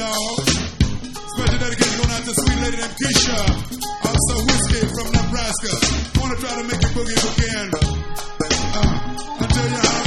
y'all. Special dedication going out to sweet lady named Keisha. Also Whiskey from Nebraska. Wanna try to make you boogie again. I'll tell you how